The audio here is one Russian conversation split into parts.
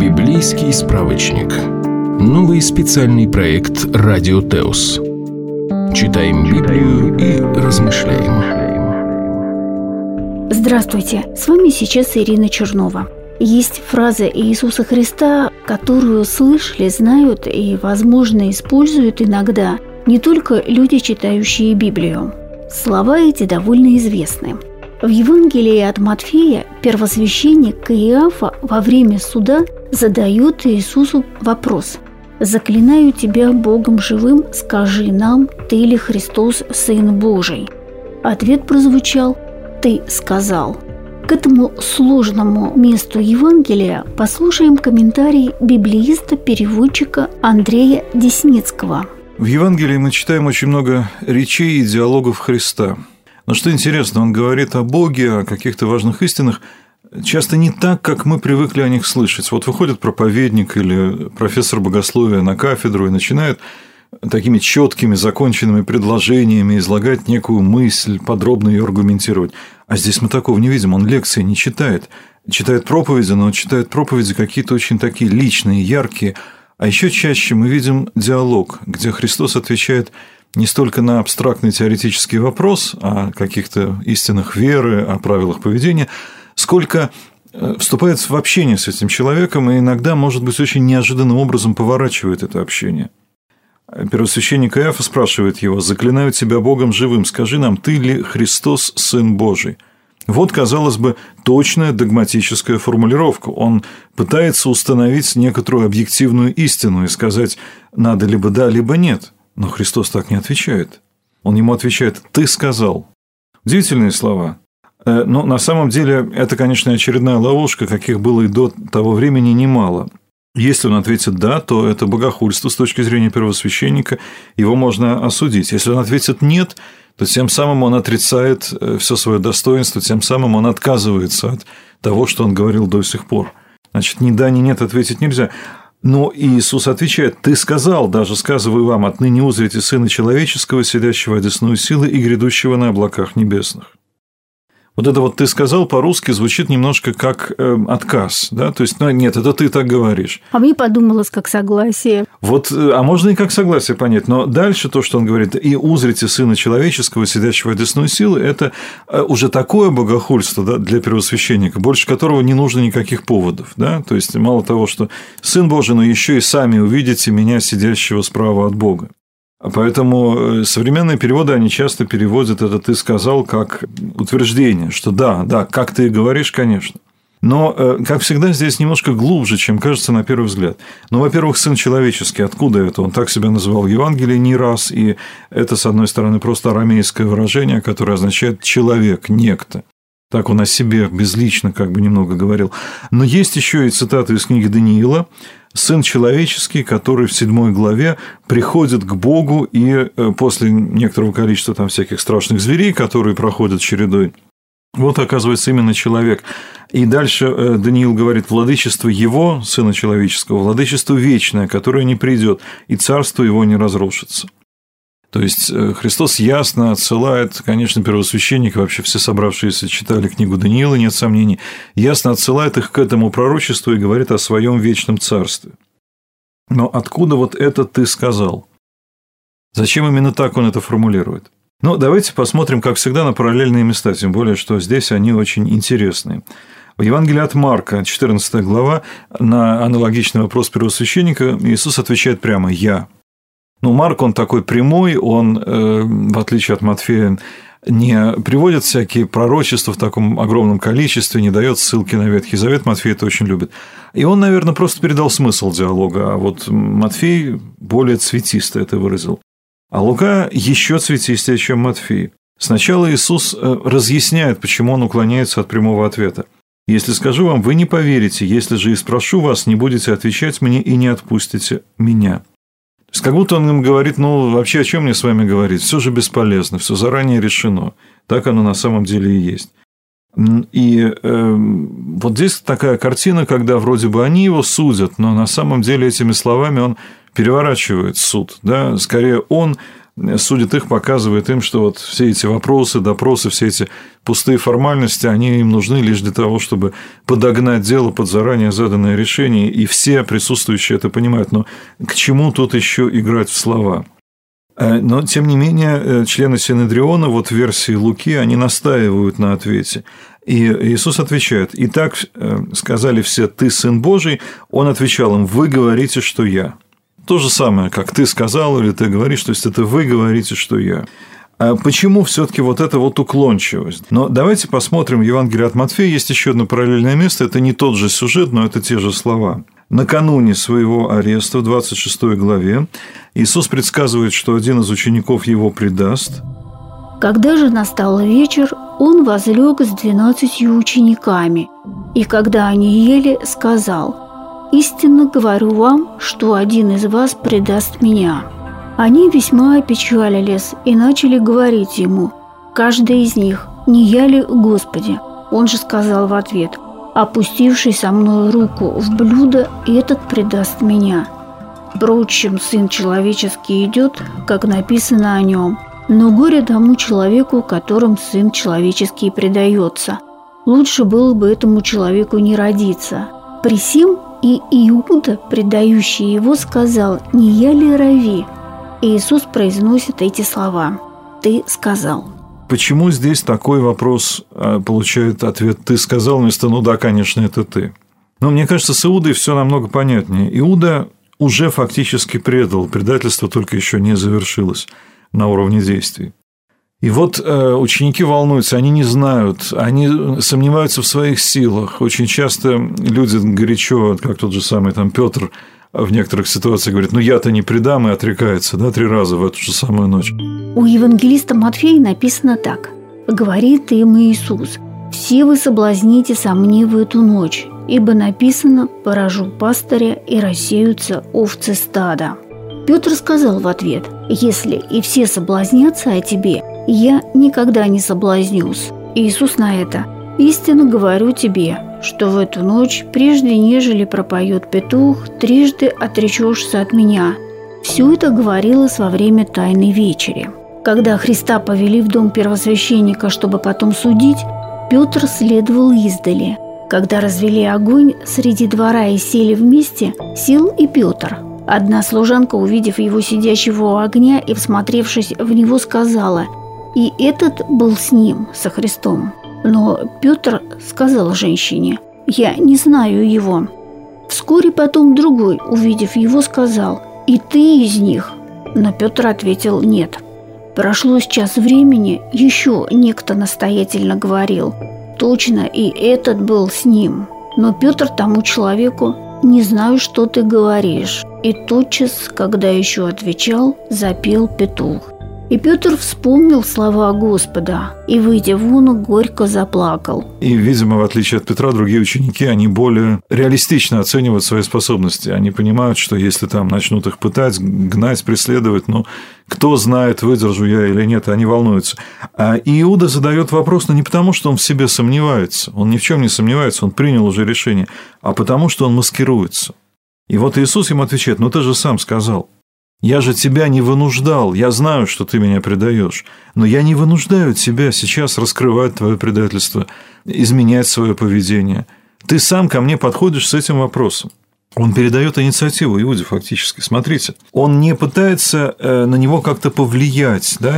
Библейский справочник. Новый специальный проект «Радио Теос». Читаем Библию и размышляем. Здравствуйте, с вами сейчас Ирина Чернова. Есть фраза Иисуса Христа, которую слышали, знают и, возможно, используют иногда не только люди, читающие Библию. Слова эти довольно известны. В Евангелии от Матфея первосвященник Каиафа во время суда задает Иисусу вопрос: «Заклинаю тебя Богом живым, скажи нам, ты ли Христос, Сын Божий?» Ответ прозвучал: «Ты сказал». К этому сложному месту Евангелия послушаем комментарий библеиста-переводчика Андрея Десницкого. В Евангелии мы читаем очень много речей и диалогов Христа. Но что интересно, он говорит о Боге, о каких-то важных истинах, часто не так, как мы привыкли о них слышать. Вот выходит проповедник или профессор богословия на кафедру и начинает такими четкими, законченными предложениями излагать некую мысль, подробно ее аргументировать. А здесь мы такого не видим, он лекции не читает. Читает проповеди, но читает проповеди какие-то очень такие личные, яркие. А еще чаще мы видим диалог, где Христос отвечает не столько на абстрактный теоретический вопрос о каких-то истинах веры, о правилах поведения, сколько вступает в общение с этим человеком и иногда, может быть, очень неожиданным образом поворачивает это общение. Первосвященник Каиафа спрашивает его: «Заклинаю тебя Богом живым, скажи нам, ты ли Христос, Сын Божий?» Вот, казалось бы, точная догматическая формулировка. Он пытается установить некоторую объективную истину и сказать, надо либо да, либо нет. Но Христос так не отвечает. Он ему отвечает: «Ты сказал». Удивительные слова. Но на самом деле это, конечно, очередная ловушка, каких было и до того времени немало. Если он ответит «да», то это богохульство с точки зрения первосвященника, его можно осудить. Если он ответит «нет», то тем самым он отрицает все свое достоинство, тем самым он отказывается от того, что он говорил до сих пор. Значит, ни да, ни нет ответить нельзя. Но Иисус отвечает: «Ты сказал, даже сказываю вам, отныне узрите Сына Человеческого, сидящего одесную силы и грядущего на облаках небесных». Вот это вот «ты сказал» по-русски звучит немножко как отказ, да, то есть, нет, это ты так говоришь. А мне подумалось, как согласие. Вот, а можно и как согласие понять, но дальше то, что он говорит: «и узрите Сына Человеческого, сидящего одесную силы», это уже такое богохульство, да, для первосвященника, больше которого не нужно никаких поводов, да, то есть, мало того, что Сын Божий, но еще и сами увидите меня, сидящего справа от Бога. Поэтому современные переводы, они часто переводят это «ты сказал» как утверждение, что да, как ты и говоришь, конечно. Но, как всегда, здесь немножко глубже, чем кажется на первый взгляд. Ну, во-первых, Сын Человеческий. Откуда это? Он так себя называл в Евангелии не раз, и это, с одной стороны, просто арамейское выражение, которое означает «человек», «некто». Так он о себе безлично как бы немного говорил. Но есть еще и цитаты из книги Даниила: «Сын человеческий, который в 7 главе приходит к Богу, и после некоторого количества там всяких страшных зверей, которые проходят чередой, вот оказывается именно человек». И дальше Даниил говорит: «Владычество его, Сына Человеческого, владычество вечное, которое не придет, и царство его не разрушится». То есть Христос ясно отсылает, конечно, первосвященники, вообще все собравшиеся читали книгу Даниила, нет сомнений, ясно отсылает их к этому пророчеству и говорит о своем вечном царстве. Но откуда вот это «ты сказал»? Зачем именно так он это формулирует? Ну, давайте посмотрим, как всегда, на параллельные места, тем более, что здесь они очень интересные. В Евангелии от Марка, 14 глава, на аналогичный вопрос первосвященника Иисус отвечает прямо: «Я». Ну, Марк, он такой прямой, он, в отличие от Матфея, не приводит всякие пророчества в таком огромном количестве, не дает ссылки на Ветхий Завет. Матфей это очень любит. И он, наверное, просто передал смысл диалога, а вот Матфей более цветисто это выразил. А Лука еще цветистее, чем Матфей. Сначала Иисус разъясняет, почему он уклоняется от прямого ответа. «Если скажу вам, вы не поверите, если же и спрошу вас, не будете отвечать мне и не отпустите меня». То есть, как будто он им говорит: ну, вообще, о чем мне с вами говорить? Все же бесполезно, все заранее решено. Так оно на самом деле и есть. И вот здесь такая картина, когда вроде бы они его судят, но на самом деле этими словами он переворачивает суд. Да? Скорее, он судит их, показывает им, что вот все эти вопросы, допросы, все эти пустые формальности, они им нужны лишь для того, чтобы подогнать дело под заранее заданное решение, и все присутствующие это понимают. Но к чему тут еще играть в слова? Но, тем не менее, члены Синедриона, вот в версии Луки, они настаивают на ответе. И Иисус отвечает: «Итак, сказали все, ты Сын Божий». Он отвечал им: «Вы говорите, что я». То же самое, как ты сказал или ты говоришь, то есть это вы говорите, что я. А почему все-таки вот эта вот уклончивость? Но давайте посмотрим в Евангелии от Матфея. Есть еще одно параллельное место. Это не тот же сюжет, но это те же слова. Накануне своего ареста в 26 главе Иисус предсказывает, что один из учеников его предаст. Когда же настал вечер, он возлег с 12 учениками, и когда они ели, сказал: «Истинно говорю вам, что один из вас предаст меня». Они весьма опечалились и начали говорить ему, каждый из них: «Не я ли, Господи?» Он же сказал в ответ: «Опустивший со мной руку в блюдо, этот предаст меня. Впрочем, Сын Человеческий идет, как написано о нем, но горе тому человеку, которым Сын Человеческий предается. Лучше было бы этому человеку не родиться». При сим и Иуда, предающий его, сказал: «Не я ли Рави?» И Иисус произносит эти слова: «Ты сказал». Почему здесь такой вопрос получает ответ «ты сказал» вместо «ну да, конечно, это ты»? Но мне кажется, с Иудой все намного понятнее. Иуда уже фактически предал, предательство только еще не завершилось на уровне действий. И вот ученики волнуются, они не знают, они сомневаются в своих силах. Очень часто люди горячо, как тот же самый там Петр, в некоторых ситуациях говорит: «Ну я-то не предам», и отрекается, 3 раза в эту же самую ночь. У евангелиста Матфея написано так: «Говорит им Иисус: все вы соблазните со мне в эту ночь, ибо написано: поражу пастыря, и рассеются овцы стада». Петр сказал в ответ: «Если и все соблазнятся о тебе, я никогда не соблазнюсь». Иисус на это: «Истинно говорю тебе, что в эту ночь, прежде нежели пропоет петух, трижды отречешься от меня». Все это говорилось во время Тайной вечери. Когда Христа повели в дом первосвященника, чтобы потом судить, Петр следовал издали. Когда развели огонь среди двора и сели вместе, сел и Петр. Одна служанка, увидев его сидящего у огня и всмотревшись в него, сказала: «И этот был с ним, со Христом». Но Петр сказал женщине: «Я не знаю его». Вскоре потом другой, увидев его, сказал: «И ты из них?» Но Петр ответил: «Нет». Прошло час времени, еще некто настоятельно говорил: «Точно, и этот был с ним». Но Петр тому человеку: «Не знаю, что ты говоришь». И тотчас, когда еще отвечал, запел петух. И Петр вспомнил слова Господа, и, выйдя вон, горько заплакал. И, видимо, в отличие от Петра, другие ученики, они более реалистично оценивают свои способности. Они понимают, что если там начнут их пытать, гнать, преследовать, кто знает, выдержу я или нет, они волнуются. А Иуда задает вопрос, не потому, что он в себе сомневается, он ни в чем не сомневается, он принял уже решение, а потому, что он маскируется. И вот Иисус ему отвечает: «Ты же сам сказал. Я же тебя не вынуждал, я знаю, что ты меня предаешь, но я не вынуждаю тебя сейчас раскрывать твое предательство, изменять свое поведение. Ты сам ко мне подходишь с этим вопросом». Он передает инициативу Иуде фактически. Смотрите, он не пытается на него как-то повлиять, да?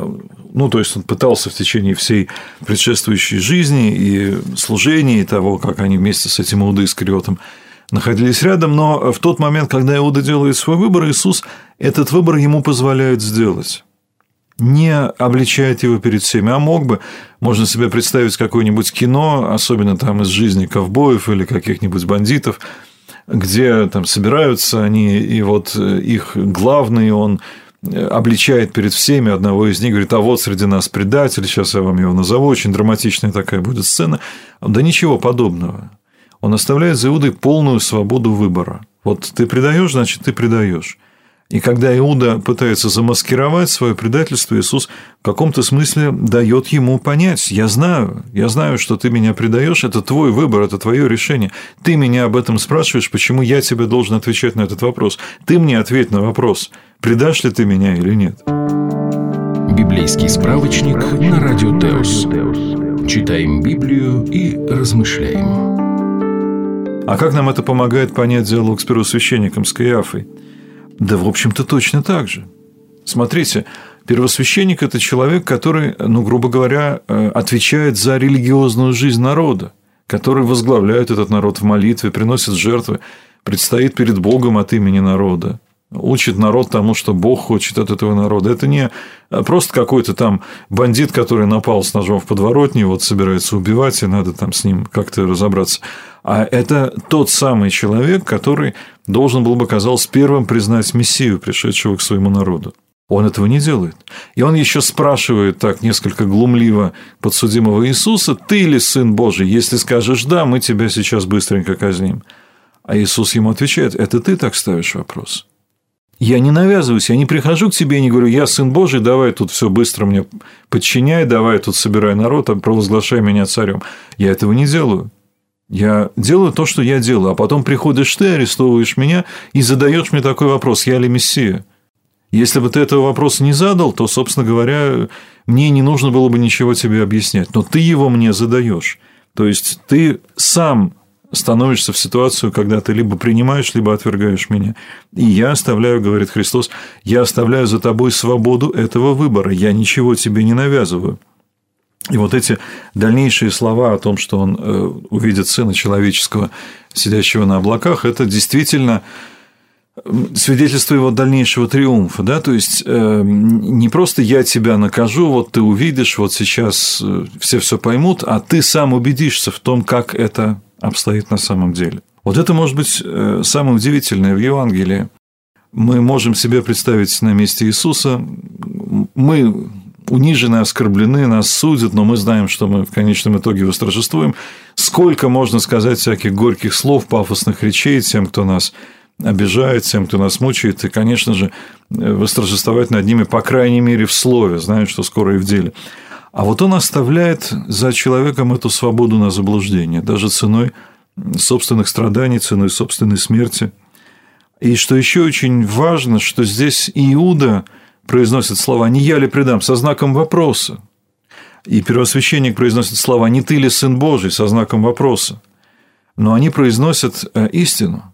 То есть он пытался в течение всей предшествующей жизни и служения, и того, как они вместе с этим Иудой Искариотом находились рядом, но в тот момент, когда Иуда делает свой выбор, Иисус этот выбор ему позволяет сделать. Не обличает его перед всеми, а мог бы. Можно себе представить какое-нибудь кино, особенно там из жизни ковбоев или каких-нибудь бандитов, где там собираются они, и вот их главный, он обличает перед всеми одного из них, говорит: «А вот среди нас предатель, сейчас я вам его назову», очень драматичная такая будет сцена. Да ничего подобного. Он оставляет за Иудой полную свободу выбора. Вот ты предаешь, значит, ты предаешь. И когда Иуда пытается замаскировать свое предательство, Иисус в каком-то смысле дает ему понять: я знаю, что ты меня предаешь, это твой выбор, это твое решение. Ты меня об этом спрашиваешь, почему я тебе должен отвечать на этот вопрос? Ты мне ответь на вопрос, предашь ли ты меня или нет. Библейский справочник на Радио Теос. Читаем Библию и размышляем. А как нам это помогает понять диалог с первосвященником, с Каиафой? Да, в общем-то, точно так же. Смотрите, первосвященник – это человек, который, грубо говоря, отвечает за религиозную жизнь народа, который возглавляет этот народ в молитве, приносит жертвы, предстоит перед Богом от имени народа, учит народ тому, что Бог хочет от этого народа. Это не просто какой-то там бандит, который напал с ножом в подворотне, вот собирается убивать, и надо там с ним как-то разобраться. А это тот самый человек, который должен был бы, казалось, первым признать Мессию, пришедшего к своему народу. Он этого не делает. И он еще спрашивает так несколько глумливо подсудимого Иисуса: «Ты ли Сын Божий? Если скажешь «да», мы тебя сейчас быстренько казним». А Иисус ему отвечает: это ты так ставишь вопрос. Я не навязываюсь, я не прихожу к тебе и не говорю: я Сын Божий, давай тут все быстро мне подчиняй, давай тут собирай народ, провозглашай меня царем. Я этого не делаю. Я делаю то, что я делаю, а потом приходишь ты, арестовываешь меня и задаешь мне такой вопрос: я ли Мессия? Если бы ты этого вопроса не задал, то, собственно говоря, мне не нужно было бы ничего тебе объяснять. Но ты его мне задаешь. То есть ты сам становишься в ситуацию, когда ты либо принимаешь, либо отвергаешь меня. И я оставляю, говорит Христос, я оставляю за тобой свободу этого выбора. Я ничего тебе не навязываю. И вот эти дальнейшие слова о том, что он увидит Сына Человеческого, сидящего на облаках, это действительно свидетельство его дальнейшего триумфа. Да? То есть не просто я тебя накажу, вот ты увидишь, вот сейчас все поймут, а ты сам убедишься в том, как это обстоит на самом деле. Вот это может быть самое удивительное в Евангелии. Мы можем себе представить на месте Иисуса, мы унижены, оскорблены, нас судят, но мы знаем, что мы в конечном итоге восторжествуем. Сколько можно сказать всяких горьких слов, пафосных речей тем, кто нас обижает, тем, кто нас мучает, и, конечно же, восторжествовать над ними, по крайней мере, в слове, зная, что скоро и в деле. А вот он оставляет за человеком эту свободу на заблуждение, даже ценой собственных страданий, ценой собственной смерти. И что еще очень важно, что здесь Иуда произносит слова «не я ли предам» со знаком вопроса. И первосвященник произносит слова «не ты ли Сын Божий» со знаком вопроса. Но они произносят истину,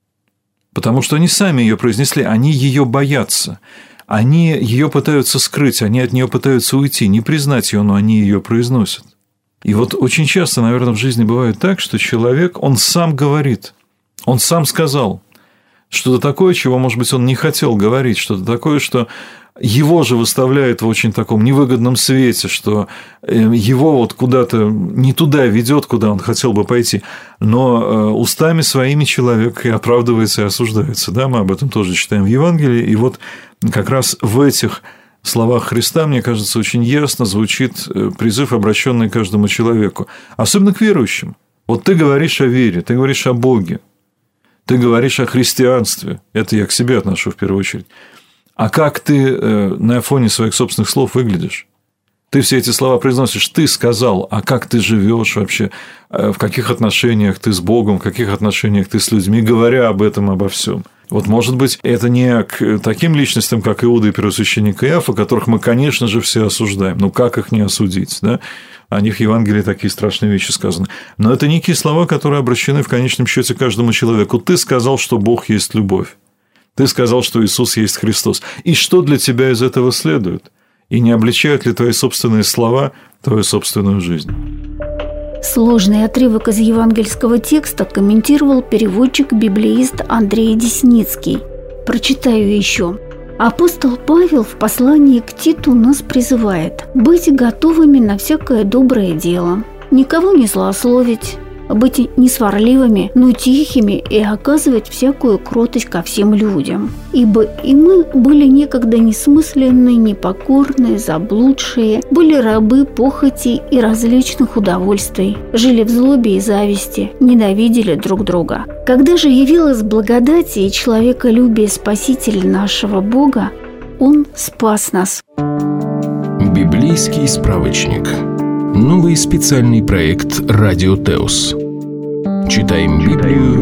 потому что они сами ее произнесли, они ее боятся. Они ее пытаются скрыть, они от нее пытаются уйти, не признать ее, но они ее произносят. И вот очень часто, наверное, в жизни бывает так, что человек, он сам говорит, он сам сказал что-то такое, чего, может быть, он не хотел говорить, что-то такое, что его же выставляет в очень таком невыгодном свете, что его вот куда-то не туда ведет, куда он хотел бы пойти. Но устами своими человек и оправдывается, и осуждается. Да, мы об этом тоже читаем в Евангелии. И вот как раз в этих словах Христа, мне кажется, очень ясно звучит призыв, обращенный к каждому человеку, особенно к верующим. Вот ты говоришь о вере, ты говоришь о Боге, ты говоришь о христианстве. Это я к себе отношу в первую очередь. А как ты на фоне своих собственных слов выглядишь? Ты все эти слова произносишь, ты сказал, а как ты живешь вообще, в каких отношениях ты с Богом, в каких отношениях ты с людьми, говоря об этом, обо всем. Вот, может быть, это не к таким личностям, как Иуда и первосвященник Каиафа, которых мы, конечно же, все осуждаем. Ну, как их не осудить, да? О них в Евангелии такие страшные вещи сказаны. Но это некие слова, которые обращены в конечном счете каждому человеку. Ты сказал, что Бог есть любовь. Ты сказал, что Иисус есть Христос. И что для тебя из этого следует? И не обличают ли твои собственные слова твою собственную жизнь? Сложный отрывок из евангельского текста комментировал переводчик-библеист Андрей Десницкий. Прочитаю еще. Апостол Павел в послании к Титу нас призывает быть готовыми на всякое доброе дело, никого не злословить, быть не сварливыми, но тихими и оказывать всякую кротость ко всем людям. Ибо и мы были некогда несмысленные, непокорные, заблудшие, были рабы похоти и различных удовольствий, жили в злобе и зависти, ненавидели друг друга. Когда же явилась благодать и человеколюбие Спасителя нашего Бога, Он спас нас. Библейский справочник. Новый специальный проект «Радио Теос». Читаем Библию